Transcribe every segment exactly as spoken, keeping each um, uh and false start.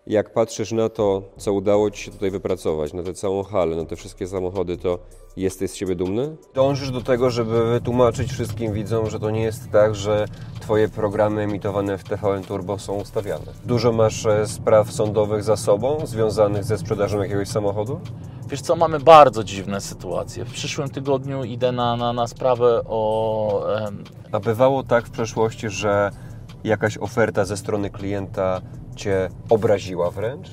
Jak patrzysz na to, co udało Ci się tutaj wypracować, na tę całą halę, na te wszystkie samochody, to jesteś z siebie dumny? Dążysz do tego, żeby wytłumaczyć wszystkim widzom, że to nie jest tak, że Twoje programy emitowane w T V N Turbo są ustawiane. Dużo masz spraw sądowych za sobą, związanych ze sprzedażą jakiegoś samochodu? Wiesz co, mamy bardzo dziwne sytuacje. W przyszłym tygodniu idę na, na, na sprawę o... Em... A bywało tak w przeszłości, że jakaś oferta ze strony klienta Cię obraziła wręcz?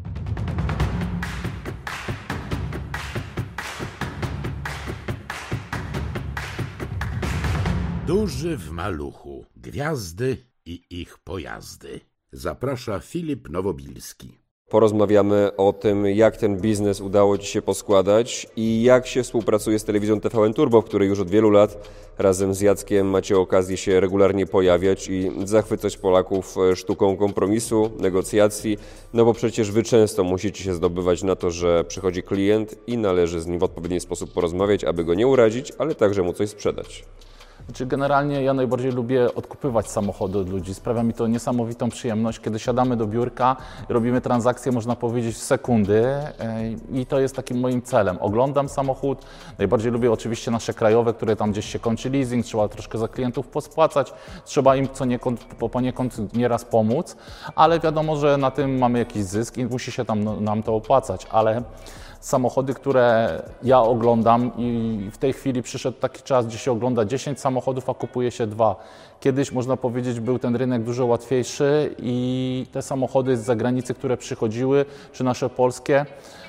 Duży w maluchu. Gwiazdy i ich pojazdy. Zaprasza Filip Nowobilski. Porozmawiamy o tym, jak ten biznes udało Ci się poskładać i jak się współpracuje z telewizją T V N Turbo, w której już od wielu lat razem z Jackiem macie okazję się regularnie pojawiać i zachwycać Polaków sztuką kompromisu, negocjacji, no bo przecież Wy często musicie się zdobywać na to, że przychodzi klient i należy z nim w odpowiedni sposób porozmawiać, aby go nie urazić, ale także mu coś sprzedać. Znaczy generalnie ja najbardziej lubię odkupywać samochody od ludzi. Sprawia mi to niesamowitą przyjemność, kiedy siadamy do biurka, robimy transakcje, można powiedzieć, w sekundy i to jest takim moim celem. Oglądam samochód, najbardziej lubię oczywiście nasze krajowe, które tam gdzieś się kończy leasing, trzeba troszkę za klientów pospłacać, trzeba im co niekąd, poniekąd nieraz pomóc, ale wiadomo, że na tym mamy jakiś zysk i musi się tam nam to opłacać, ale samochody, które ja oglądam i w tej chwili przyszedł taki czas, gdzie się ogląda dziesięć samochodów, a kupuje się dwa. Kiedyś, można powiedzieć, był ten rynek dużo łatwiejszy i te samochody z zagranicy, które przychodziły, czy nasze polskie,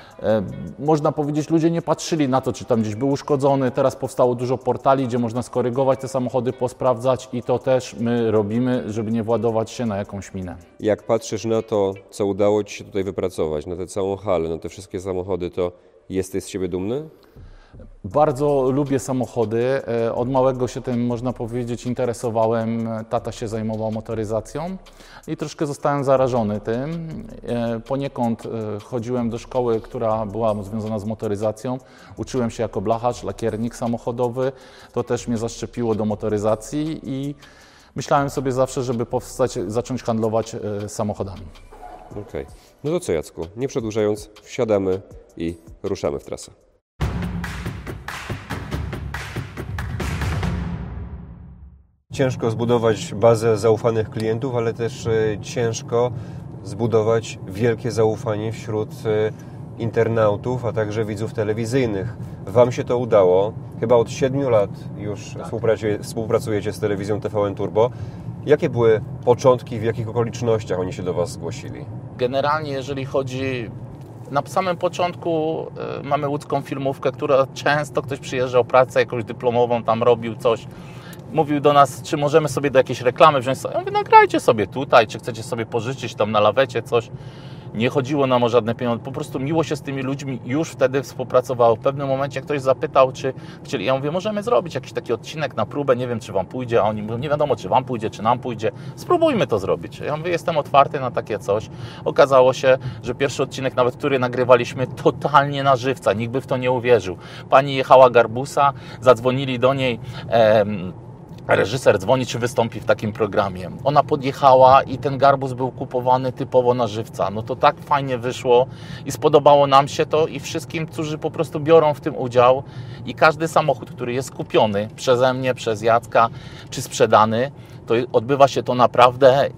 można powiedzieć, ludzie nie patrzyli na to, czy tam gdzieś był uszkodzony. Teraz powstało dużo portali, gdzie można skorygować te samochody, posprawdzać i to też my robimy, żeby nie władować się na jakąś minę. Jak patrzysz na to, co udało Ci się tutaj wypracować, na tę całą halę, na te wszystkie samochody, to jesteś z siebie dumny? Bardzo lubię samochody. Od małego się tym, można powiedzieć, interesowałem. Tata się zajmował motoryzacją i troszkę zostałem zarażony tym. Poniekąd chodziłem do szkoły, która była związana z motoryzacją. Uczyłem się jako blacharz, lakiernik samochodowy. To też mnie zaszczepiło do motoryzacji i myślałem sobie zawsze, żeby powstać, zacząć handlować samochodami. Okej. Okay. No to co, Jacku? Nie przedłużając, wsiadamy i ruszamy w trasę. Ciężko zbudować bazę zaufanych klientów, ale też ciężko zbudować wielkie zaufanie wśród internautów, a także widzów telewizyjnych. Wam się to udało. Chyba od siedmiu lat już tak. współpracujecie z telewizją T V N Turbo. Jakie były początki, w jakich okolicznościach oni się do Was zgłosili? Generalnie, jeżeli chodzi... Na samym początku y, mamy łódzką filmówkę, która często ktoś przyjeżdżał, pracę jakąś dyplomową, tam robił coś. Mówił do nas, czy możemy sobie do jakiejś reklamy wziąć. Ja mówię, nagrajcie sobie tutaj, czy chcecie sobie pożyczyć tam na lawecie coś. Nie chodziło nam o żadne pieniądze, po prostu miło się z tymi ludźmi już wtedy współpracowało. W pewnym momencie ktoś zapytał, czy chcieli. Ja mówię, możemy zrobić jakiś taki odcinek na próbę, nie wiem, czy Wam pójdzie, a oni mówią, nie wiadomo, czy Wam pójdzie, czy nam pójdzie. Spróbujmy to zrobić. Ja mówię, jestem otwarty na takie coś. Okazało się, że pierwszy odcinek, nawet który nagrywaliśmy, totalnie na żywca, nikt by w to nie uwierzył. Pani jechała Garbusa, zadzwonili do niej, em, reżyser dzwoni, czy wystąpi w takim programie. Ona podjechała i ten garbus był kupowany typowo na żywca. No to tak fajnie wyszło i spodobało nam się to i wszystkim, którzy po prostu biorą w tym udział. I każdy samochód, który jest kupiony przeze mnie, przez Jacka, czy sprzedany, to odbywa się to naprawdę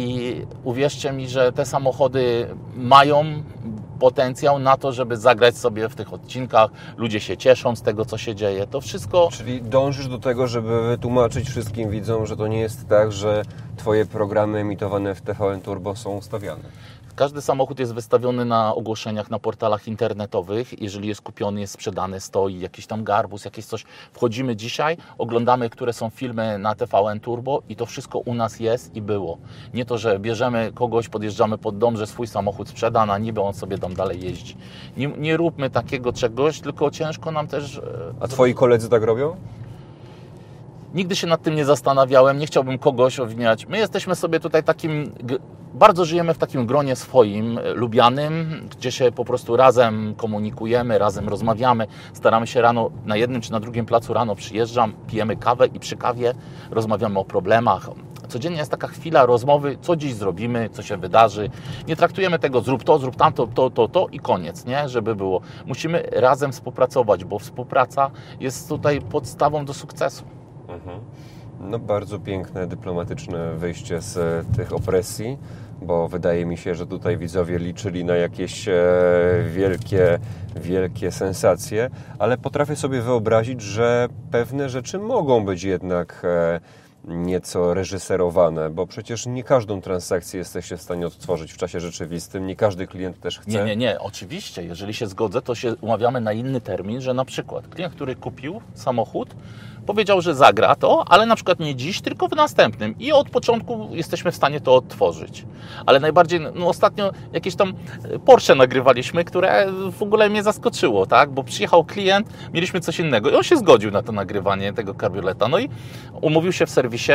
i uwierzcie mi, że te samochody mają potencjał na to, żeby zagrać sobie w tych odcinkach. Ludzie się cieszą z tego, co się dzieje. To wszystko... Czyli dążysz do tego, żeby wytłumaczyć wszystkim widzom, że to nie jest tak, że Twoje programy emitowane w T V N Turbo są ustawiane. Każdy samochód jest wystawiony na ogłoszeniach na portalach internetowych. Jeżeli jest kupiony, jest sprzedany, stoi jakiś tam garbus, jakieś coś. Wchodzimy dzisiaj, oglądamy, które są filmy na T V N Turbo i to wszystko u nas jest i było. Nie to, że bierzemy kogoś, podjeżdżamy pod dom, że swój samochód sprzeda, na niby on sobie tam dalej jeździ. Nie, nie róbmy takiego czegoś, tylko ciężko nam też... A Twoi koledzy tak robią? Nigdy się nad tym nie zastanawiałem, nie chciałbym kogoś obwiniać. My jesteśmy sobie tutaj takim... Bardzo żyjemy w takim gronie swoim, lubianym, gdzie się po prostu razem komunikujemy, razem rozmawiamy. Staramy się rano, na jednym czy na drugim placu rano przyjeżdżam, pijemy kawę i przy kawie rozmawiamy o problemach, Codziennie jest taka chwila rozmowy, co dziś zrobimy, co się wydarzy. Nie traktujemy tego, zrób to, zrób tamto, to, to, to i koniec, nie? Żeby było. Musimy razem współpracować, bo współpraca jest tutaj podstawą do sukcesu. Mhm. No bardzo piękne, dyplomatyczne wyjście z tych opresji, bo wydaje mi się, że tutaj widzowie liczyli na jakieś e, wielkie, wielkie sensacje, ale potrafię sobie wyobrazić, że pewne rzeczy mogą być jednak e, nieco reżyserowane, bo przecież nie każdą transakcję jesteście w stanie odtworzyć w czasie rzeczywistym, nie każdy klient też chce. Nie, nie, nie, oczywiście, jeżeli się zgodzę, to się umawiamy na inny termin, że na przykład klient, który kupił samochód, powiedział, że zagra to, ale na przykład nie dziś, tylko w następnym i od początku jesteśmy w stanie to odtworzyć. Ale najbardziej, no ostatnio jakieś tam Porsche nagrywaliśmy, które w ogóle mnie zaskoczyło, tak, bo przyjechał klient, mieliśmy coś innego i on się zgodził na to nagrywanie tego kabrioleta, no i umówił się w serwisie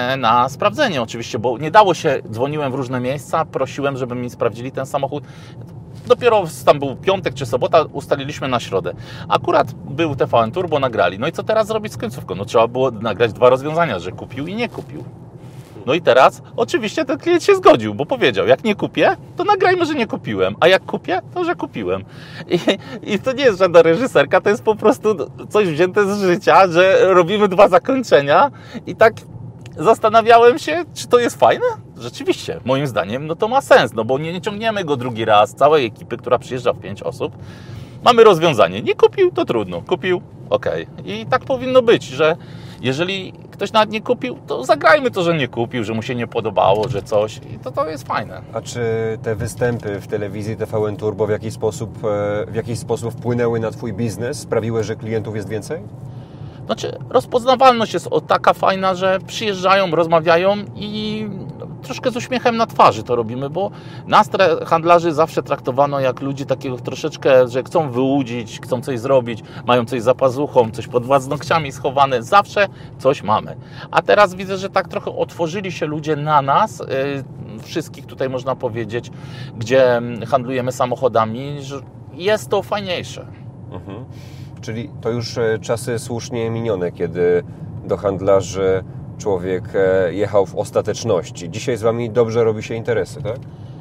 na sprawdzenie oczywiście, bo nie dało się, dzwoniłem w różne miejsca, prosiłem, żeby mi sprawdzili ten samochód. Dopiero tam był piątek czy sobota, ustaliliśmy na środę. Akurat był T V N Turbo, nagrali. No i co teraz zrobić z końcówką? No trzeba było nagrać dwa rozwiązania, że kupił i nie kupił. No i teraz oczywiście ten klient się zgodził, bo powiedział, jak nie kupię, to nagrajmy, że nie kupiłem, a jak kupię, to że kupiłem. I, i to nie jest żadna reżyserka, to jest po prostu coś wzięte z życia, że robimy dwa zakończenia i tak zastanawiałem się, czy to jest fajne? Rzeczywiście, moim zdaniem, no to ma sens, no bo nie, nie ciągniemy go drugi raz, całej ekipy, która przyjeżdża w pięć osób. Mamy rozwiązanie. Nie kupił, to trudno. Kupił, okej. Okay. I tak powinno być, że jeżeli ktoś nawet nie kupił, to zagrajmy to, że nie kupił, że mu się nie podobało, że coś. I to, to jest fajne. A czy te występy w telewizji T V N Turbo w jakiś sposób, w jakiś sposób wpłynęły na Twój biznes? Sprawiły, że klientów jest więcej? Znaczy, rozpoznawalność jest o taka fajna, że przyjeżdżają, rozmawiają i troszkę z uśmiechem na twarzy to robimy, bo nas handlarzy zawsze traktowano jak ludzi takiego troszeczkę, że chcą wyłudzić, chcą coś zrobić, mają coś za pazuchą, coś pod paznokciami schowane, zawsze coś mamy. A teraz widzę, że tak trochę otworzyli się ludzie na nas, yy, wszystkich tutaj można powiedzieć, gdzie handlujemy samochodami, że jest to fajniejsze. Mhm. Czyli to już czasy słusznie minione, kiedy do handlarzy człowiek jechał w ostateczności. Dzisiaj z Wami dobrze robi się interesy, tak?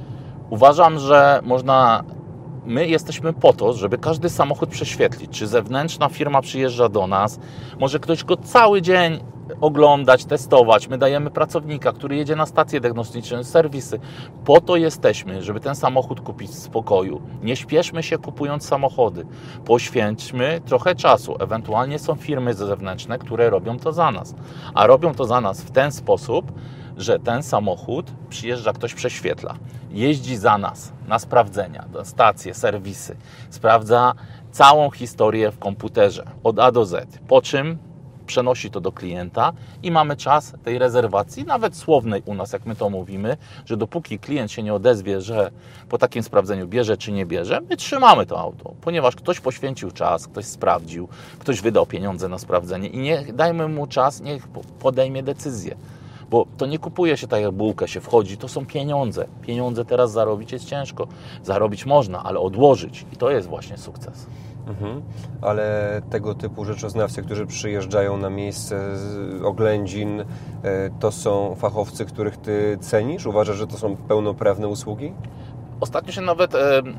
Uważam, że można... My jesteśmy po to, żeby każdy samochód prześwietlić. Czy zewnętrzna firma przyjeżdża do nas, może ktoś go cały dzień oglądać, testować. My dajemy pracownika, który jedzie na stacje diagnostyczne, serwisy. Po to jesteśmy, żeby ten samochód kupić w spokoju. Nie śpieszmy się kupując samochody. Poświęćmy trochę czasu. Ewentualnie są firmy zewnętrzne, które robią to za nas. A robią to za nas w ten sposób, że ten samochód przyjeżdża, ktoś prześwietla. Jeździ za nas na sprawdzenia, na stacje, serwisy. Sprawdza całą historię w komputerze od A do Z. Po czym przenosi to do klienta i mamy czas tej rezerwacji, nawet słownej u nas, jak my to mówimy, że dopóki klient się nie odezwie, że po takim sprawdzeniu bierze czy nie bierze, my trzymamy to auto, ponieważ ktoś poświęcił czas, ktoś sprawdził, ktoś wydał pieniądze na sprawdzenie i niech dajmy mu czas, niech podejmie decyzję. Bo to nie kupuje się tak jak bułkę, się wchodzi, to są pieniądze. Pieniądze teraz zarobić jest ciężko. Zarobić można, ale odłożyć i to jest właśnie sukces. Mhm. Ale tego typu rzeczoznawcy, którzy przyjeżdżają na miejsce oględzin, to są fachowcy, których Ty cenisz? Uważasz, że to są pełnoprawne usługi? Ostatnio się nawet,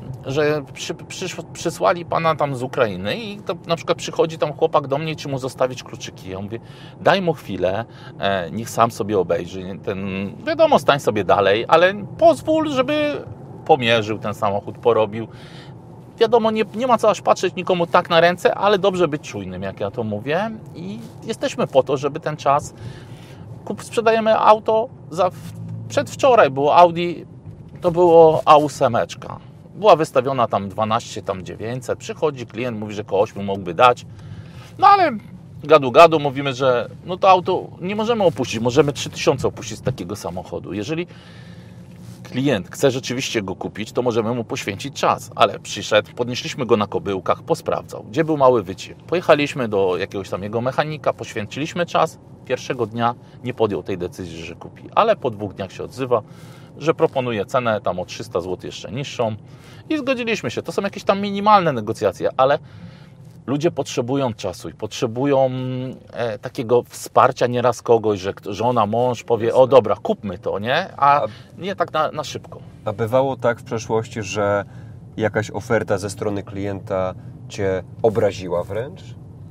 że przy, przysz, przysłali pana tam z Ukrainy i to na przykład przychodzi tam chłopak do mnie, czy mu zostawić kluczyki. Ja mówię, daj mu chwilę, niech sam sobie obejrzy. Ten, wiadomo, stań sobie dalej, ale pozwól, żeby pomierzył ten samochód, porobił. Wiadomo, nie, nie ma co aż patrzeć nikomu tak na ręce, ale dobrze być czujnym, jak ja to mówię. I jesteśmy po to, żeby ten czas... Kup, sprzedajemy auto, za, przedwczoraj było Audi, to było A osiem. Była wystawiona tam dwanaście, tam dziewięćset. Przychodzi klient, mówi, że koło ośmiu mógłby dać. No ale gadu gadu mówimy, że no to auto nie możemy opuścić, możemy trzy tysiące opuścić z takiego samochodu. Jeżeli klient chce rzeczywiście go kupić, to możemy mu poświęcić czas, ale przyszedł, podnieśliśmy go na kobyłkach, posprawdzał, gdzie był mały wyciek. Pojechaliśmy do jakiegoś tam jego mechanika, poświęciliśmy czas. Pierwszego dnia nie podjął tej decyzji, że kupi, ale po dwóch dniach się odzywa, że proponuje cenę tam o trzysta złotych jeszcze niższą i zgodziliśmy się. To są jakieś tam minimalne negocjacje, ale ludzie potrzebują czasu i potrzebują e, takiego wsparcia nieraz kogoś, że żona, mąż powie, Jasne. o dobra, kupmy to, nie? A, A nie tak na, na szybko. A bywało tak w przeszłości, że jakaś oferta ze strony klienta Cię obraziła wręcz?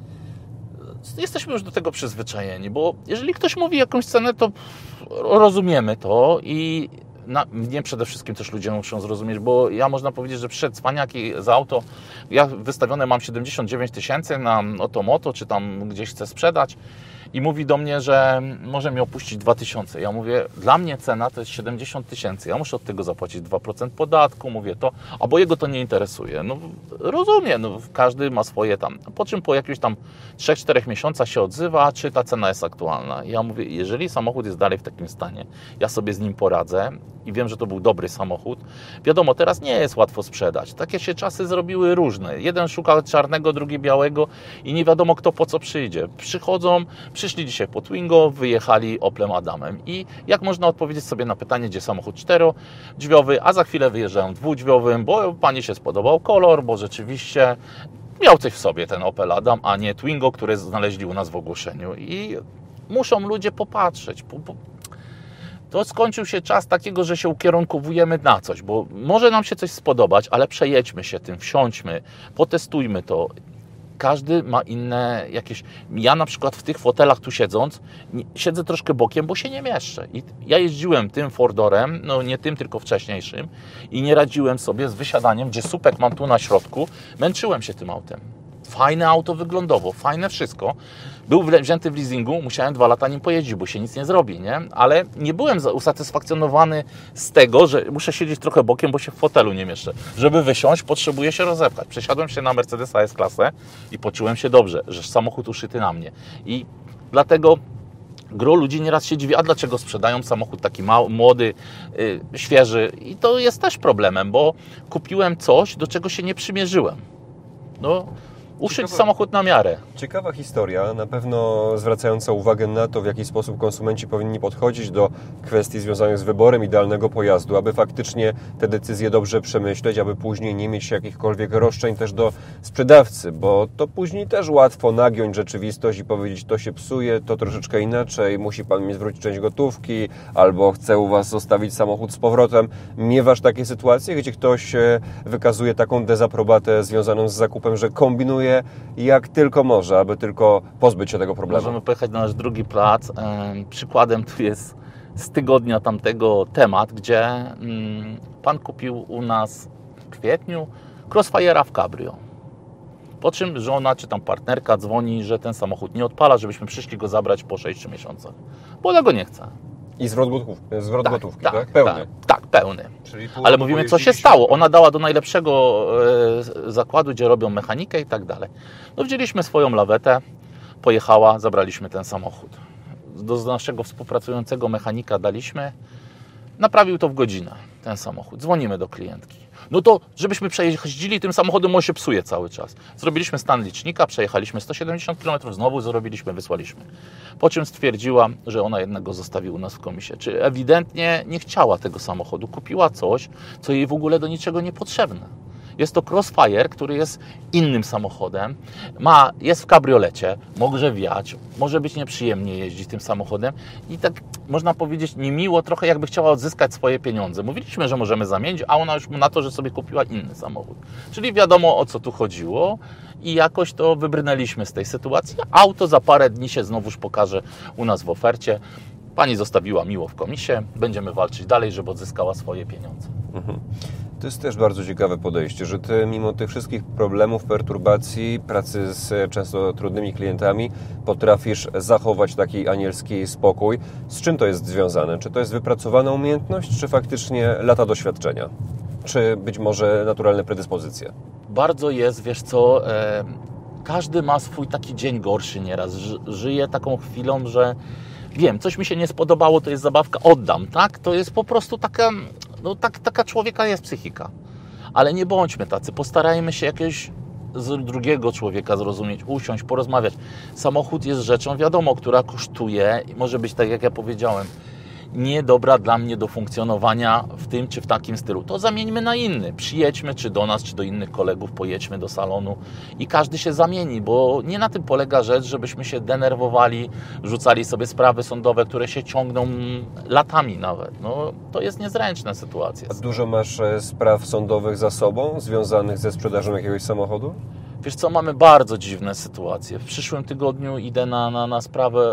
Jesteśmy już do tego przyzwyczajeni, bo jeżeli ktoś mówi jakąś cenę, to rozumiemy to i na, nie przede wszystkim też ludzie muszą zrozumieć, bo ja można powiedzieć, że przyszedł cwaniaki za auto, ja wystawione mam siedemdziesiąt dziewięć tysięcy na Otomoto, czy tam gdzieś chcę sprzedać i mówi do mnie, że może mi opuścić dwa tysiące. Ja mówię, dla mnie cena to jest siedemdziesiąt tysięcy, ja muszę od tego zapłacić dwa procent podatku, mówię to, a bo jego to nie interesuje. No rozumiem, no, każdy ma swoje tam. Po czym po jakimś tam trzech czterech miesiącach się odzywa, czy ta cena jest aktualna. Ja mówię, jeżeli samochód jest dalej w takim stanie, ja sobie z nim poradzę i wiem, że to był dobry samochód. Wiadomo, teraz nie jest łatwo sprzedać. Takie się czasy zrobiły różne. Jeden szuka czarnego, drugi białego i nie wiadomo kto po co przyjdzie. Przychodzą, przyszli dzisiaj po Twingo, wyjechali Oplem Adamem. I jak można odpowiedzieć sobie na pytanie, gdzie samochód czterodźwiowy, a za chwilę wyjeżdżają dwudźwiowym, bo pani się spodobał kolor, bo rzeczywiście miał coś w sobie ten Opel Adam, a nie Twingo, które znaleźli u nas w ogłoszeniu. I muszą ludzie popatrzeć. Po, po... To skończył się czas takiego, że się ukierunkowujemy na coś, bo może nam się coś spodobać, ale przejedźmy się tym, wsiądźmy, potestujmy to. Każdy ma inne jakieś... Ja na przykład w tych fotelach tu siedząc, siedzę troszkę bokiem, bo się nie mieszczę. I ja jeździłem tym Fordorem, no nie tym, tylko wcześniejszym i nie radziłem sobie z wysiadaniem, gdzie słupek mam tu na środku. Męczyłem się tym autem. Fajne auto wyglądowo, fajne wszystko. Był wzięty w leasingu, musiałem dwa lata nim pojeździć, bo się nic nie zrobi, nie? Ale nie byłem usatysfakcjonowany z tego, że muszę siedzieć trochę bokiem, bo się w fotelu nie mieszczę. Żeby wysiąść, potrzebuję się rozepchać. Przesiadłem się na Mercedesa S-klasę i poczułem się dobrze, że samochód uszyty na mnie. I dlatego gro ludzi nieraz się dziwi, a dlaczego sprzedają samochód taki mały, młody, yy, świeży. I to jest też problemem, bo kupiłem coś, do czego się nie przymierzyłem. No... Uszyć Ciekawa, samochód na miarę. Ciekawa historia, na pewno zwracająca uwagę na to, w jaki sposób konsumenci powinni podchodzić do kwestii związanych z wyborem idealnego pojazdu, aby faktycznie te decyzje dobrze przemyśleć, aby później nie mieć jakichkolwiek roszczeń też do sprzedawcy, bo to później też łatwo nagiąć rzeczywistość i powiedzieć, to się psuje, to troszeczkę inaczej, musi Pan mi zwrócić część gotówki, albo chcę u Was zostawić samochód z powrotem. Miewasz takie sytuacje, gdzie ktoś wykazuje taką dezaprobatę związaną z zakupem, że kombinuje jak tylko może, aby tylko pozbyć się tego problemu. Możemy pojechać na nasz drugi plac. Przykładem tu jest z tygodnia tamtego temat, gdzie Pan kupił u nas w kwietniu Crossfire'a w cabrio. Po czym żona czy tam partnerka dzwoni, że ten samochód nie odpala, żebyśmy przyszli go zabrać po sześciu miesiącach. Bo ona go nie chce. I zwrot gotówki, zwrot tak, gotówki, tak? tak? Pełny. Tak, tak pełny. Ale mówimy, co się stało. Ona dała do najlepszego e, zakładu, gdzie robią mechanikę i tak dalej. No wzięliśmy swoją lawetę, pojechała, zabraliśmy ten samochód. Do naszego współpracującego mechanika daliśmy, naprawił to w godzinę, ten samochód. Dzwonimy do klientki. No to, żebyśmy przejeździli tym samochodem, on się psuje cały czas. Zrobiliśmy stan licznika, przejechaliśmy sto siedemdziesiąt kilometrów, znowu zrobiliśmy, wysłaliśmy. Po czym stwierdziła, że ona jednego zostawi u nas w komisie. Czy ewidentnie nie chciała tego samochodu, kupiła coś, co jej w ogóle do niczego niepotrzebne. Jest to Crossfire, który jest innym samochodem, ma, jest w kabriolecie, może wiać, może być nieprzyjemnie jeździć tym samochodem i tak można powiedzieć niemiło, trochę jakby chciała odzyskać swoje pieniądze. Mówiliśmy, że możemy zamienić, a ona już na to, że sobie kupiła inny samochód. Czyli wiadomo, o co tu chodziło i jakoś to wybrnęliśmy z tej sytuacji. Auto za parę dni się znowuż pokaże u nas w ofercie. Pani zostawiła miło w komisie, będziemy walczyć dalej, żeby odzyskała swoje pieniądze. Mhm. To jest też bardzo ciekawe podejście, że Ty mimo tych wszystkich problemów, perturbacji, pracy z często trudnymi klientami potrafisz zachować taki anielski spokój. Z czym to jest związane? Czy to jest wypracowana umiejętność, czy faktycznie lata doświadczenia? Czy być może naturalne predyspozycje? Bardzo jest, wiesz co, e, każdy ma swój taki dzień gorszy nieraz. Ży, żyje taką chwilą, że wiem, coś mi się nie spodobało, to jest zabawka, oddam, tak? To jest po prostu taka... No tak, taka człowieka jest psychika. Ale nie bądźmy tacy. Postarajmy się jakiegoś z drugiego człowieka zrozumieć, usiąść, porozmawiać. Samochód jest rzeczą, wiadomo, która kosztuje i może być tak, jak ja powiedziałem, niedobra dla mnie do funkcjonowania w tym czy w takim stylu. To zamieńmy na inny. Przyjedźmy czy do nas, czy do innych kolegów, pojedźmy do salonu i każdy się zamieni, bo nie na tym polega rzecz, żebyśmy się denerwowali, rzucali sobie sprawy sądowe, które się ciągną latami nawet. No, to jest niezręczna sytuacja. A dużo masz spraw sądowych za sobą, związanych ze sprzedażą jakiegoś samochodu? Wiesz co, mamy bardzo dziwne sytuacje. W przyszłym tygodniu idę na, na, na sprawę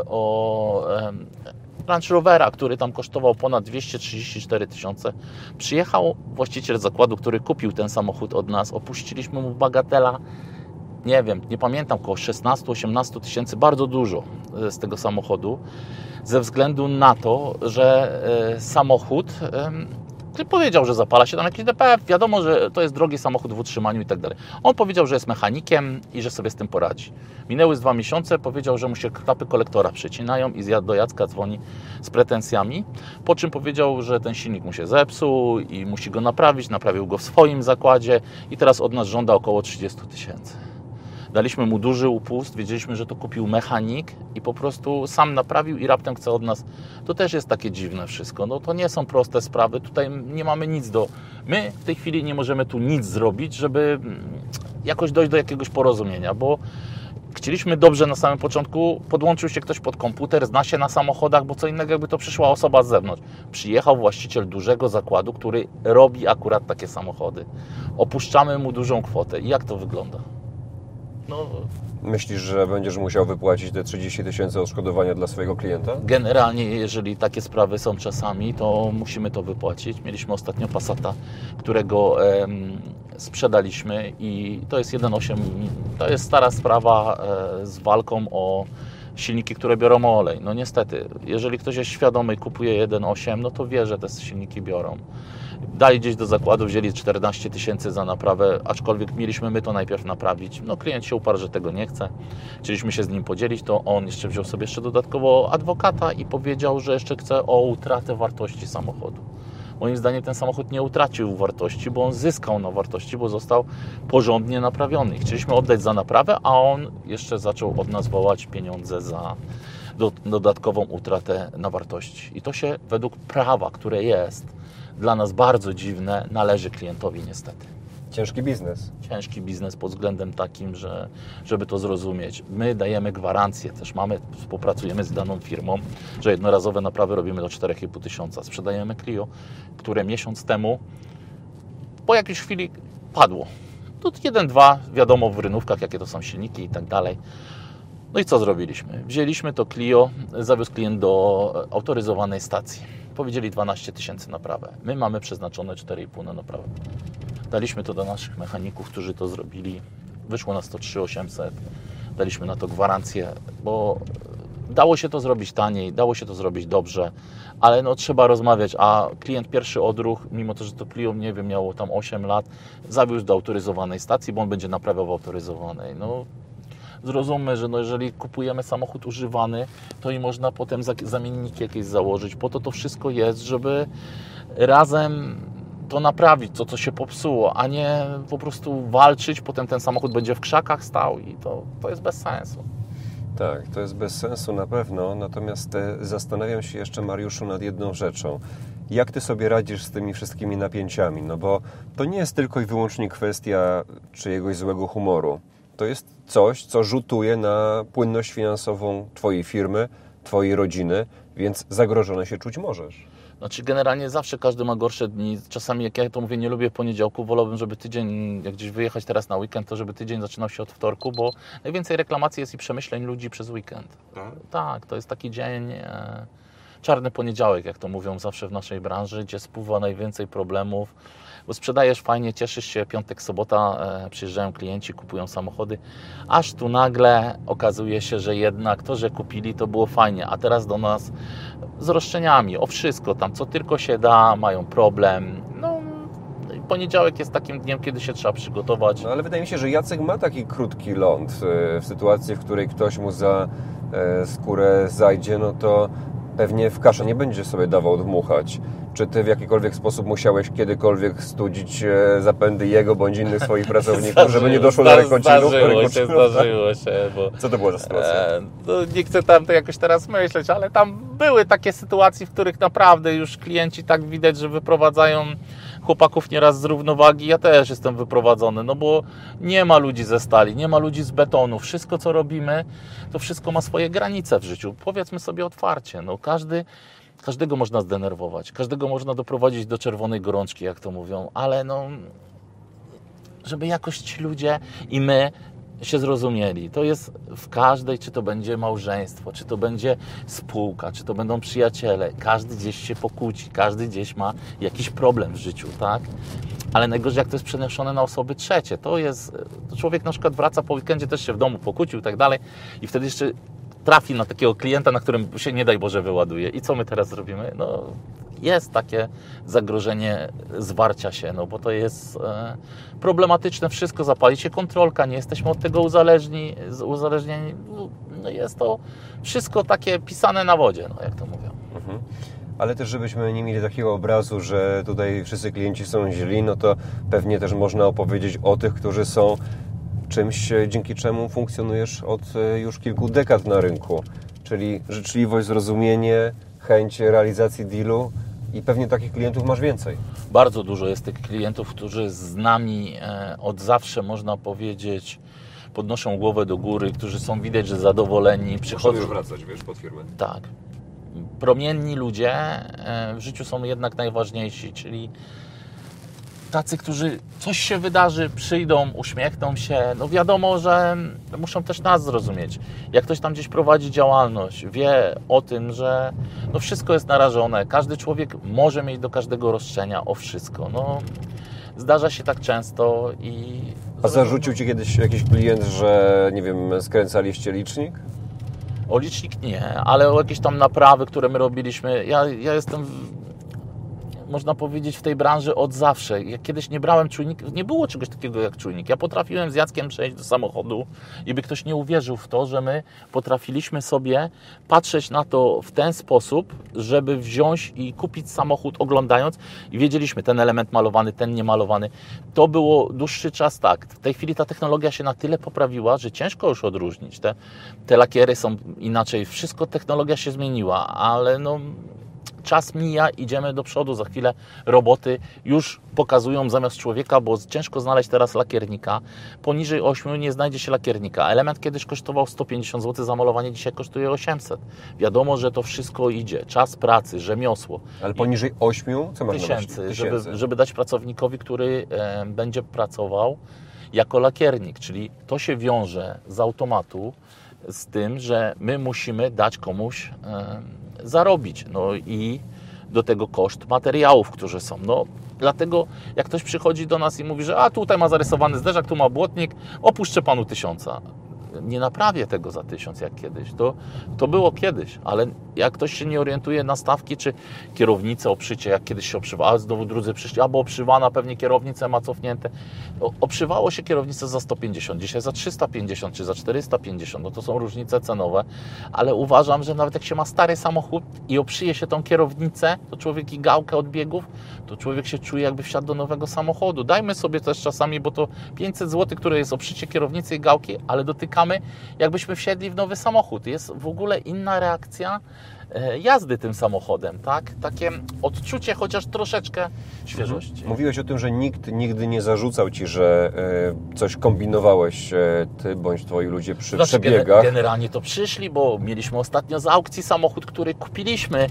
o em, Range Rovera, który tam kosztował ponad dwieście trzydzieści cztery tysiące. Przyjechał właściciel zakładu, który kupił ten samochód od nas. Opuściliśmy mu bagatela, nie wiem, nie pamiętam, około szesnaście osiemnaście tysięcy, bardzo dużo z tego samochodu. Ze względu na to, że e, samochód... E, powiedział, że zapala się tam jakiś D P F, wiadomo, że to jest drogi samochód w utrzymaniu i tak dalej. On powiedział, że jest mechanikiem i że sobie z tym poradzi. Minęły z dwa miesiące, powiedział, że mu się klapy kolektora przecinają i do Jacka dzwoni z pretensjami, po czym powiedział, że ten silnik mu się zepsuł i musi go naprawić, naprawił go w swoim zakładzie i teraz od nas żąda około trzydzieści tysięcy. Daliśmy mu duży upust, wiedzieliśmy, że to kupił mechanik i po prostu sam naprawił i raptem chce od nas. To też jest takie dziwne wszystko. No to nie są proste sprawy, tutaj nie mamy nic do... My w tej chwili nie możemy tu nic zrobić, żeby jakoś dojść do jakiegoś porozumienia, bo chcieliśmy dobrze na samym początku, podłączył się ktoś pod komputer, zna się na samochodach, bo co innego jakby to przyszła osoba z zewnątrz. Przyjechał właściciel dużego zakładu, który robi akurat takie samochody. Opuszczamy mu dużą kwotę. I jak to wygląda? No, myślisz, że będziesz musiał wypłacić te trzydzieści tysięcy odszkodowania dla swojego klienta? Generalnie, jeżeli takie sprawy są czasami, to musimy to wypłacić. Mieliśmy ostatnio Passata, którego em, sprzedaliśmy i to jest jeden osiem. To jest stara sprawa e, z walką o silniki, które biorą olej. No niestety, jeżeli ktoś jest świadomy i kupuje jeden osiem, no to wie, że te silniki biorą. Dali gdzieś do zakładu, wzięli czternaście tysięcy za naprawę, aczkolwiek mieliśmy my to najpierw naprawić. No klient się uparł, że tego nie chce. Chcieliśmy się z nim podzielić, to on jeszcze wziął sobie jeszcze dodatkowo adwokata i powiedział, że jeszcze chce o utratę wartości samochodu. Moim zdaniem ten samochód nie utracił wartości, bo on zyskał na wartości, bo został porządnie naprawiony. Chcieliśmy oddać za naprawę, a on jeszcze zaczął od nas wołać pieniądze za do, dodatkową utratę na wartości. I to się według prawa, które jest dla nas bardzo dziwne, należy klientowi niestety. Ciężki biznes. Ciężki biznes pod względem takim, że żeby to zrozumieć. My dajemy gwarancję, też mamy, współpracujemy z daną firmą, że jednorazowe naprawy robimy do cztery i pół tysiąca. Sprzedajemy Clio, które miesiąc temu po jakiejś chwili padło. Tu jeden, dwa, wiadomo w rynówkach, jakie to są silniki i tak dalej. No i co zrobiliśmy? Wzięliśmy to Clio, zawiózł klient do autoryzowanej stacji. Powiedzieli dwanaście tysięcy naprawę. My mamy przeznaczone cztery i pół na naprawę. Daliśmy to do naszych mechaników, którzy to zrobili. Wyszło na sto trzy tysiące osiemset. Daliśmy na to gwarancję, bo dało się to zrobić taniej, dało się to zrobić dobrze, ale no trzeba rozmawiać, a klient pierwszy odruch, mimo to, że to Clio, nie wiem, miało tam osiem lat, zawiózł do autoryzowanej stacji, bo on będzie naprawiał w autoryzowanej. No, zrozummy, że no jeżeli kupujemy samochód używany, to i można potem zamienniki jakieś założyć. Po to to wszystko jest, żeby razem to naprawić, to co się popsuło, a nie po prostu walczyć, potem ten samochód będzie w krzakach stał i to, to jest bez sensu. Tak, to jest bez sensu na pewno, natomiast e, zastanawiam się jeszcze, Mariuszu, nad jedną rzeczą. Jak Ty sobie radzisz z tymi wszystkimi napięciami? No bo to nie jest tylko i wyłącznie kwestia czyjegoś złego humoru. To jest coś, co rzutuje na płynność finansową Twojej firmy, Twojej rodziny, więc zagrożone się czuć możesz. Znaczy generalnie zawsze każdy ma gorsze dni. Czasami, jak ja to mówię, nie lubię poniedziałku, wolałbym, żeby tydzień, jak gdzieś wyjechać teraz na weekend, to żeby tydzień zaczynał się od wtorku, bo najwięcej reklamacji jest i przemyśleń ludzi przez weekend. Tak, tak to jest taki dzień, e, czarny poniedziałek, jak to mówią zawsze w naszej branży, gdzie spływa najwięcej problemów, bo sprzedajesz fajnie, cieszysz się, piątek, sobota, e, przyjeżdżają klienci, kupują samochody, aż tu nagle okazuje się, że jednak to, że kupili, to było fajnie, a teraz do nas z roszczeniami, o wszystko, tam co tylko się da, mają problem. No, poniedziałek jest takim dniem, kiedy się trzeba przygotować. No, ale wydaje mi się, że Jacek ma taki krótki ląd w sytuacji, w której ktoś mu za skórę zajdzie, no to pewnie w kaszę nie będzie sobie dawał dmuchać. Czy Ty w jakikolwiek sposób musiałeś kiedykolwiek studzić e, zapędy jego bądź innych swoich pracowników, zdarzyło, żeby nie doszło do rękocinu? Zdarzyło się, zdarzyło się. Bo, Co to była za sytuacja? E, no, nie chcę tam to jakoś teraz myśleć, ale tam były takie sytuacje, w których naprawdę już klienci tak widać, że wyprowadzają chłopaków nieraz z równowagi. Ja też jestem wyprowadzony, no bo nie ma ludzi ze stali, nie ma ludzi z betonu. Wszystko, co robimy, to wszystko ma swoje granice w życiu. Powiedzmy sobie otwarcie, no każdy... Każdego można zdenerwować, każdego można doprowadzić do czerwonej gorączki, jak to mówią, ale no, żeby jakoś ci ludzie i my się zrozumieli. To jest w każdej, czy to będzie małżeństwo, czy to będzie spółka, czy to będą przyjaciele. Każdy gdzieś się pokłóci, każdy gdzieś ma jakiś problem w życiu, tak? Ale najgorzej, jak to jest przenoszone na osoby trzecie. To jest, to człowiek na przykład wraca po weekendzie, też się w domu pokłócił i tak dalej i wtedy jeszcze trafi na takiego klienta, na którym się nie daj Boże wyładuje. I co my teraz zrobimy? No, jest takie zagrożenie zwarcia się, no bo to jest e, problematyczne. Wszystko zapali się kontrolka, nie jesteśmy od tego uzależni, uzależnieni. No, jest to wszystko takie pisane na wodzie, no, jak to mówią. Mhm. Ale też, żebyśmy nie mieli takiego obrazu, że tutaj wszyscy klienci są źli, no to pewnie też można opowiedzieć o tych, którzy są czymś, dzięki czemu funkcjonujesz od już kilku dekad na rynku, czyli życzliwość, zrozumienie, chęć realizacji dealu i pewnie takich klientów masz więcej. Bardzo dużo jest tych klientów, którzy z nami od zawsze, można powiedzieć, podnoszą głowę do góry, którzy są widać, że zadowoleni. Przychodzą już wracać, wiesz, pod firmę. Tak. Promienni ludzie w życiu są jednak najważniejsi, czyli tacy, którzy coś się wydarzy, przyjdą, uśmiechną się. No wiadomo, że muszą też nas zrozumieć. Jak ktoś tam gdzieś prowadzi działalność, wie o tym, że no wszystko jest narażone. Każdy człowiek może mieć do każdego roszczenia o wszystko. No, zdarza się tak często i... A zarzucił Ci kiedyś jakiś klient, że nie wiem, skręcaliście licznik? O licznik nie, ale o jakieś tam naprawy, które my robiliśmy. Ja, ja jestem... można powiedzieć, w tej branży od zawsze. Jak kiedyś nie brałem czujnika, nie było czegoś takiego jak czujnik. Ja potrafiłem z Jackiem przejść do samochodu i by ktoś nie uwierzył w to, że my potrafiliśmy sobie patrzeć na to w ten sposób, żeby wziąć i kupić samochód oglądając i wiedzieliśmy, ten element malowany, ten niemalowany. To było dłuższy czas tak. W tej chwili ta technologia się na tyle poprawiła, że ciężko już odróżnić. Te, te lakiery są inaczej. Wszystko, technologia się zmieniła, ale no... czas mija, idziemy do przodu, za chwilę roboty już pokazują zamiast człowieka, bo ciężko znaleźć teraz lakiernika. Poniżej ośmiu nie znajdzie się lakiernika. Element kiedyś kosztował sto pięćdziesiąt złotych, zamalowanie dzisiaj kosztuje osiemset. Wiadomo, że to wszystko idzie. Czas pracy, rzemiosło. Ale poniżej ośmiu? Co masz na myśli? Tysięcy, żeby, żeby dać pracownikowi, który e, będzie pracował jako lakiernik. Czyli to się wiąże z automatu z tym, że my musimy dać komuś e, zarobić. No i do tego koszt materiałów, które są. No, dlatego jak ktoś przychodzi do nas i mówi, że a tutaj ma zarysowany zderzak, tu ma błotnik, opuszczę panu tysiąca. Nie naprawię tego za tysiąc jak kiedyś. To, to było kiedyś, ale jak ktoś się nie orientuje na stawki, czy kierownicę obszycie, jak kiedyś się obszywa, a znowu drudzy przyszli, albo obszywana, pewnie kierownicę ma cofnięte. Obszywało się kierownicę za sto pięćdziesiąt, dzisiaj za trzysta pięćdziesiąt czy za czterysta pięćdziesiąt, no to są różnice cenowe, ale uważam, że nawet jak się ma stary samochód i obszyje się tą kierownicę, to człowiek i gałkę od biegów, to człowiek się czuje, jakby wsiadł do nowego samochodu. Dajmy sobie też czasami, bo to pięćset złotych, które jest obszycie kierownicy i gałki, ale dotykamy, jakbyśmy wsiedli w nowy samochód. Jest w ogóle inna reakcja jazdy tym samochodem, tak? Takie odczucie chociaż troszeczkę świeżości. Mówiłeś o tym, że nikt nigdy nie zarzucał Ci, że coś kombinowałeś Ty bądź Twoi ludzie przy znaczy, przebiegach. Generalnie to przyszli, bo mieliśmy ostatnio z aukcji samochód, który kupiliśmy.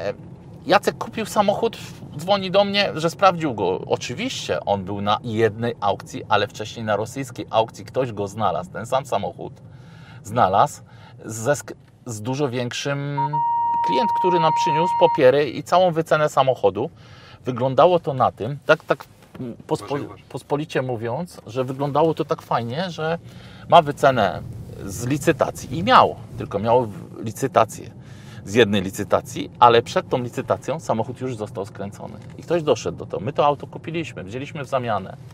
Jacek kupił samochód, dzwoni do mnie, że sprawdził go. Oczywiście on był na jednej aukcji, ale wcześniej na rosyjskiej aukcji ktoś go znalazł. Ten sam samochód znalazł ze, z dużo większym klient, który nam przyniósł papiery i całą wycenę samochodu. Wyglądało to na tym, tak, tak pospo, pospolicie mówiąc, że wyglądało to tak fajnie, że ma wycenę z licytacji i miał, tylko miał licytację. Z jednej licytacji, ale przed tą licytacją samochód już został skręcony. I ktoś doszedł do tego. My to auto kupiliśmy, wzięliśmy w zamianę.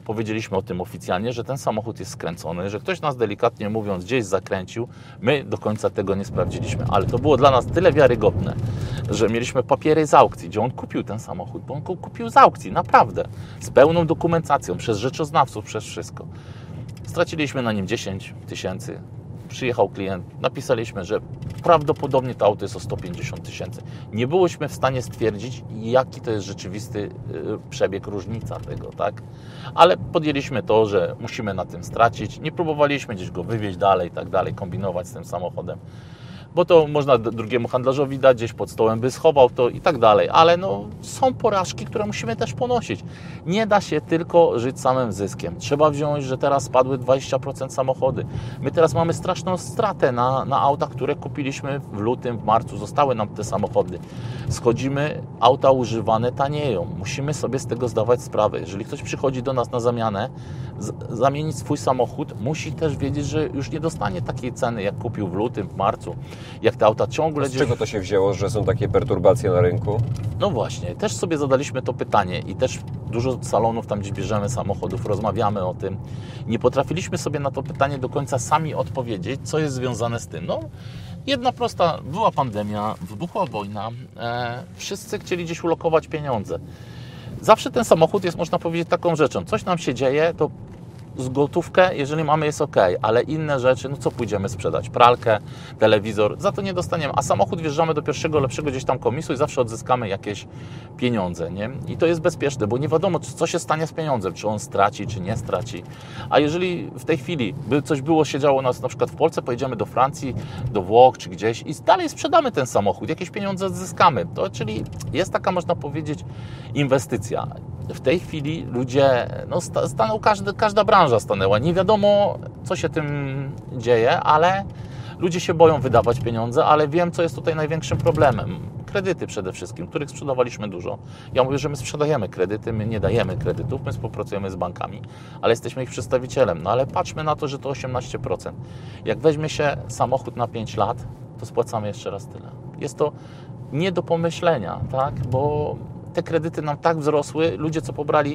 powiedzieliśmy o tym oficjalnie, że ten samochód jest skręcony, że ktoś nas delikatnie mówiąc gdzieś zakręcił. My do końca tego nie sprawdziliśmy, ale to było dla nas tyle wiarygodne, że mieliśmy papiery z aukcji, gdzie on kupił ten samochód, bo on go kupił z aukcji, naprawdę, z pełną dokumentacją, przez rzeczoznawców, przez wszystko. Straciliśmy na nim dziesięć tysięcy. Przyjechał klient, napisaliśmy, że prawdopodobnie to auto jest o sto pięćdziesiąt tysięcy. Nie byłyśmy w stanie stwierdzić, jaki to jest rzeczywisty przebieg, różnica tego, tak? Ale podjęliśmy to, że musimy na tym stracić. Nie próbowaliśmy gdzieś go wywieźć dalej i tak dalej, kombinować z tym samochodem. Bo to można drugiemu handlarzowi dać, gdzieś pod stołem by schował to i tak dalej. Ale no, są porażki, które musimy też ponosić. Nie da się tylko żyć samym zyskiem. Trzeba wziąć, że teraz spadły dwadzieścia procent samochody. My teraz mamy straszną stratę na, na autach, które kupiliśmy w lutym, w marcu. Zostały nam te samochody. Schodzimy, auta używane tanieją. Musimy sobie z tego zdawać sprawę. Jeżeli ktoś przychodzi do nas na zamianę, z, zamienić swój samochód, musi też wiedzieć, że już nie dostanie takiej ceny, jak kupił w lutym, w marcu. Jak te auta ciągle... Z czego to się wzięło, że są takie perturbacje na rynku? No właśnie, też sobie zadaliśmy to pytanie i też dużo salonów tam, gdzie bierzemy samochodów, rozmawiamy o tym. Nie potrafiliśmy sobie na to pytanie do końca sami odpowiedzieć, co jest związane z tym. No, jedna prosta, była pandemia, wybuchła wojna, e, wszyscy chcieli gdzieś ulokować pieniądze. Zawsze ten samochód jest, można powiedzieć, taką rzeczą. Coś nam się dzieje, to z gotówkę, jeżeli mamy, jest ok, ale inne rzeczy, no co pójdziemy sprzedać? Pralkę, telewizor, za to nie dostaniemy. A samochód wjeżdżamy do pierwszego, lepszego gdzieś tam komisu i zawsze odzyskamy jakieś pieniądze, nie? I to jest bezpieczne, bo nie wiadomo, co się stanie z pieniądzem, czy on straci, czy nie straci. A jeżeli w tej chwili by coś było, się działo nas na przykład w Polsce, pojedziemy do Francji, do Włoch, czy gdzieś i dalej sprzedamy ten samochód, jakieś pieniądze odzyskamy. To czyli jest taka, można powiedzieć, inwestycja. W tej chwili ludzie, no stanął, każdy, każda branża stanęła. Nie wiadomo, co się tym dzieje, ale ludzie się boją wydawać pieniądze, ale wiem, co jest tutaj największym problemem. Kredyty przede wszystkim, których sprzedawaliśmy dużo. Ja mówię, że my sprzedajemy kredyty, my nie dajemy kredytów, my współpracujemy z bankami, ale jesteśmy ich przedstawicielem. No ale patrzmy na to, że to osiemnaście procent. Jak weźmie się samochód na pięć lat, to spłacamy jeszcze raz tyle. Jest to nie do pomyślenia, tak? Bo te kredyty nam tak wzrosły, ludzie co pobrali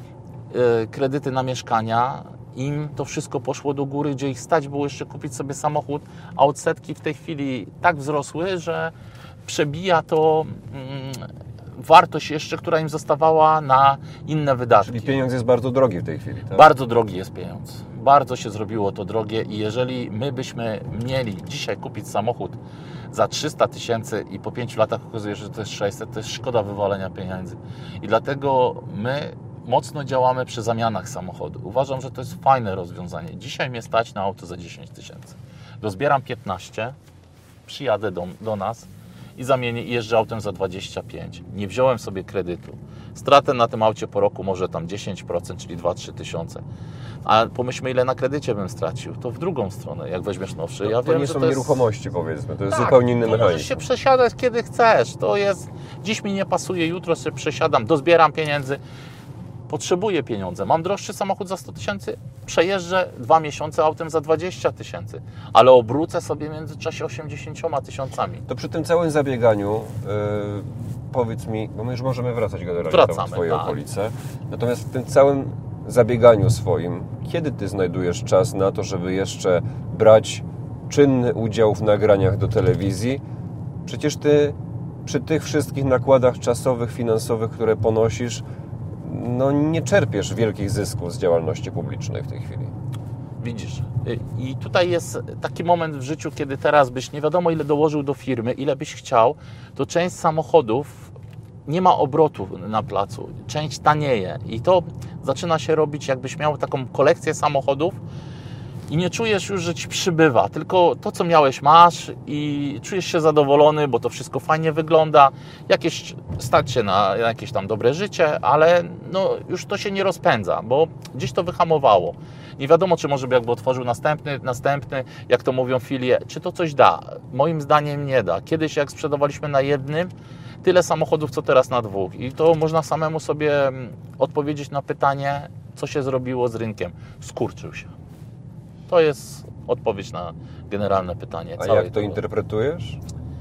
yy, kredyty na mieszkania, im to wszystko poszło do góry, gdzie ich stać było jeszcze kupić sobie samochód, a odsetki w tej chwili tak wzrosły, że przebija to yy, wartość jeszcze, która im zostawała na inne wydatki. Czyli pieniądz jest bardzo drogi w tej chwili, tak? Bardzo drogi jest pieniądz. Bardzo się zrobiło to drogie i jeżeli my byśmy mieli dzisiaj kupić samochód za trzysta tysięcy i po pięciu latach okazuje się, że to jest sześćset, to jest szkoda wywalenia pieniędzy. I dlatego my mocno działamy przy zamianach samochodu. Uważam, że to jest fajne rozwiązanie. Dzisiaj mnie stać na auto za dziesięć tysięcy. Rozbieram piętnaście, przyjadę do, do nas i zamienię i jeżdżę autem za dwadzieścia pięć. Nie wziąłem sobie kredytu. Stratę na tym aucie po roku może tam dziesięć procent, czyli dwa do trzech tysiące. A pomyślmy, ile na kredycie bym stracił. To w drugą stronę, jak weźmiesz nowszy. To, ja to wiem, nie że są to nieruchomości, jest... powiedzmy. To jest tak, zupełnie inny to mechanizm. Możesz się przesiadać, kiedy chcesz. To jest, dziś mi nie pasuje, jutro sobie przesiadam, dozbieram pieniędzy. Potrzebuję pieniądze. Mam droższy samochód za sto tysięcy, przejeżdżę dwa miesiące autem za dwadzieścia tysięcy, ale obrócę sobie w międzyczasie osiemdziesięcioma tysiącami. To przy tym całym zabieganiu, yy, powiedz mi, bo my już możemy wracać generalnie Wracamy, w Twoje tak. okolice, natomiast w tym całym zabieganiu swoim, kiedy Ty znajdujesz czas na to, żeby jeszcze brać czynny udział w nagraniach do telewizji? Przecież Ty przy tych wszystkich nakładach czasowych, finansowych, które ponosisz, no nie czerpiesz wielkich zysków z działalności publicznej w tej chwili. Widzisz. I tutaj jest taki moment w życiu, kiedy teraz byś nie wiadomo ile dołożył do firmy, ile byś chciał, to część samochodów nie ma obrotu na placu, część tanieje i to zaczyna się robić, jakbyś miał taką kolekcję samochodów i nie czujesz już, że Ci przybywa, tylko to, co miałeś, masz i czujesz się zadowolony, bo to wszystko fajnie wygląda, jakieś stać się na jakieś tam dobre życie, ale no, już to się nie rozpędza, bo gdzieś to wyhamowało. Nie wiadomo, czy może by jakby otworzył następny, następny, jak to mówią filie, czy to coś da? Moim zdaniem nie da. Kiedyś jak sprzedawaliśmy na jednym, tyle samochodów, co teraz na dwóch. I to można samemu sobie odpowiedzieć na pytanie, co się zrobiło z rynkiem. Skurczył się. To jest odpowiedź na generalne pytanie. A jak to tego. interpretujesz?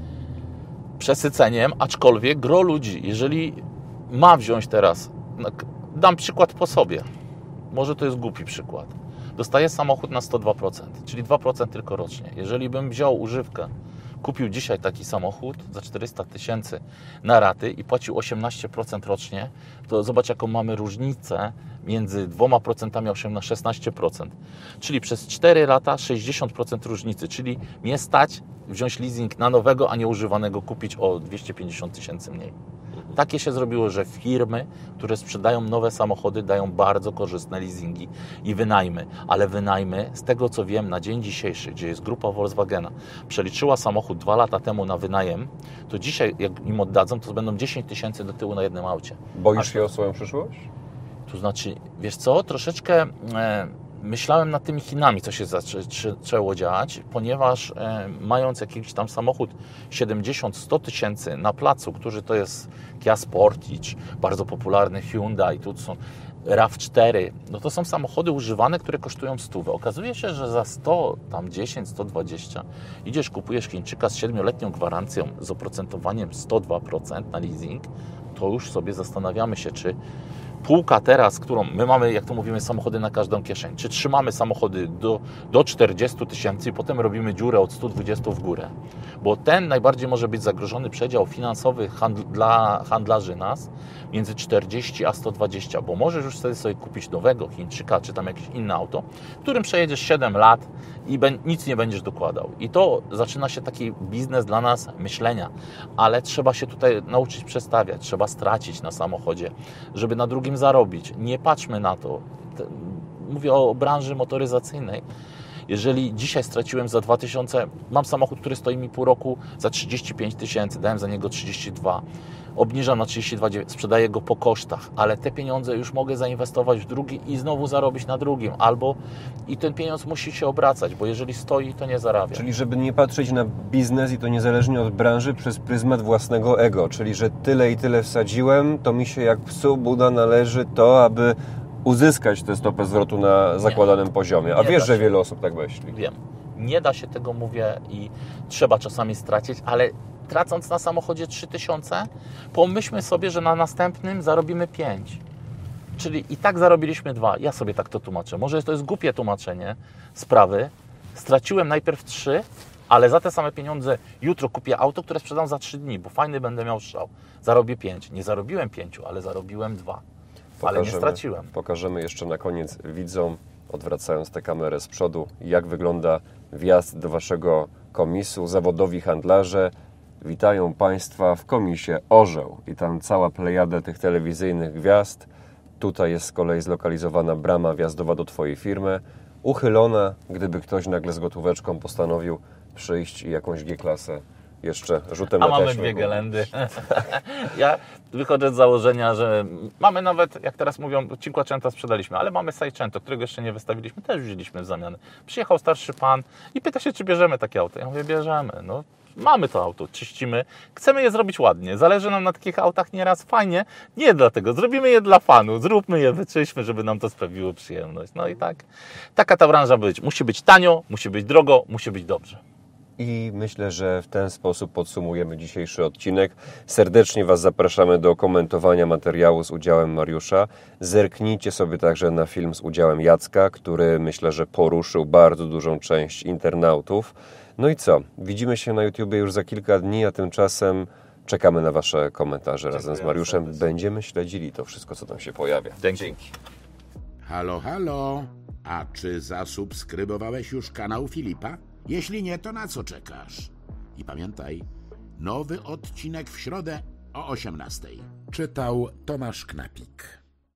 Przesyceniem, aczkolwiek gro ludzi, jeżeli ma wziąć teraz, dam przykład po sobie. może to jest głupi przykład. Dostaję samochód na sto dwa procent, czyli dwa procent tylko rocznie. Jeżeli bym wziął używkę, kupił dzisiaj taki samochód za czterysta tysięcy na raty i płacił osiemnaście procent rocznie, to zobacz, jaką mamy różnicę między dwoma procentami a szesnaście procent. Czyli przez cztery lata sześćdziesiąt procent różnicy, czyli mnie stać wziąć leasing na nowego, a nie używanego kupić o dwieście pięćdziesiąt tysięcy mniej. Takie się zrobiło, że firmy, które sprzedają nowe samochody, dają bardzo korzystne leasingi i wynajmy. Ale wynajmy, z tego co wiem, na dzień dzisiejszy, gdzie jest grupa Volkswagena, przeliczyła samochód dwa lata temu na wynajem, to dzisiaj, jak im oddadzą, to będą dziesięć tysięcy do tyłu na jednym aucie. Boisz się o swoją przyszłość? To znaczy, wiesz co, troszeczkę... E, Myślałem nad tymi Chinami, co się zaczęło dziać, ponieważ e, mając jakiś tam samochód siedemdziesiąt do stu tysięcy na placu, który to jest Kia Sportage, bardzo popularny Hyundai, tu są RAV cztery, no to są samochody używane, które kosztują stówę. Okazuje się, że za sto, tam dziesięć, sto dwadzieścia idziesz, kupujesz Chińczyka z siedmioletnią gwarancją z oprocentowaniem sto dwa procent na leasing, to już sobie zastanawiamy się, czy półka teraz, którą my mamy, jak to mówimy, samochody na każdą kieszeń. Czy trzymamy samochody do, do czterdziestu tysięcy i potem robimy dziurę od stu dwudziestu w górę? Bo ten najbardziej może być zagrożony przedział finansowy handl, dla handlarzy nas między czterdzieści a sto dwadzieścia, bo możesz już wtedy sobie kupić nowego Chińczyka, czy tam jakieś inne auto, którym przejedziesz siedem lat i be, nic nie będziesz dokładał. I to zaczyna się taki biznes dla nas myślenia, ale trzeba się tutaj nauczyć przestawiać, trzeba stracić na samochodzie, żeby na drugim zarobić. Nie patrzmy na to. Mówię o branży motoryzacyjnej. Jeżeli dzisiaj straciłem za dwa tysiące, mam samochód, który stoi mi pół roku za trzydzieści pięć tysięcy, dałem za niego trzydzieści dwa, obniżam na trzydzieści dwa, sprzedaję go po kosztach, ale te pieniądze już mogę zainwestować w drugi i znowu zarobić na drugim, albo i ten pieniądz musi się obracać, bo jeżeli stoi, to nie zarabia. Czyli żeby nie patrzeć na biznes i to niezależnie od branży przez pryzmat własnego ego, czyli że tyle i tyle wsadziłem, to mi się jak psu Buda należy to, aby uzyskać tę stopę zwrotu na zakładanym nie. poziomie. A nie wiesz, że wiele osób tak myśli. Wiem. Nie da się tego, mówię, i trzeba czasami stracić, ale tracąc na samochodzie trzy tysiące, pomyślmy sobie, że na następnym zarobimy pięć. Czyli i tak zarobiliśmy dwa. Ja sobie tak to tłumaczę. Może to jest głupie tłumaczenie sprawy. Straciłem najpierw trzy, ale za te same pieniądze jutro kupię auto, które sprzedam za trzy dni, bo fajny będę miał strzał. Zarobię pięć. Nie zarobiłem pięciu, ale zarobiłem dwa. Ale nie straciłem. Pokażemy jeszcze na koniec widzom, odwracając tę kamerę z przodu, jak wygląda wjazd do Waszego komisu. Zawodowi handlarze witają Państwa w komisie Orzeł i tam cała plejada tych telewizyjnych gwiazd. Tutaj jest z kolei zlokalizowana brama wjazdowa do Twojej firmy, uchylona, gdyby ktoś nagle z gotóweczką postanowił przyjść i jakąś G-klasę jeszcze rzutem A na mamy taśmę. dwie gelendy. Ja wychodzę z założenia, że mamy nawet, jak teraz mówią, Cinquecento sprzedaliśmy, ale mamy Seicento, którego jeszcze nie wystawiliśmy, też wzięliśmy w zamian. Przyjechał starszy pan i pyta się, czy bierzemy takie auto. Ja mówię, bierzemy. No, mamy to auto, czyścimy, chcemy je zrobić ładnie. Zależy nam na takich autach nieraz fajnie. Nie dlatego, zrobimy je dla fanu, zróbmy je, wyczyśmy, żeby nam to sprawiło przyjemność. No i tak, taka ta branża być. Musi być tanio, musi być drogo, musi być dobrze. I myślę, że w ten sposób podsumujemy dzisiejszy odcinek. Serdecznie Was zapraszamy do komentowania materiału z udziałem Mariusza. Zerknijcie sobie także na film z udziałem Jacka, który myślę, że poruszył bardzo dużą część internautów. No i co? Widzimy się na YouTubie już za kilka dni, a tymczasem czekamy na Wasze komentarze. Razem Dziękuję z Mariuszem serdecznie. Będziemy śledzili to wszystko, co tam się pojawia. Dzięki. Halo, halo. A czy zasubskrybowałeś już kanał Filipa? Jeśli nie, to na co czekasz? I pamiętaj, nowy odcinek w środę o osiemnastej. Czytał Tomasz Knapik.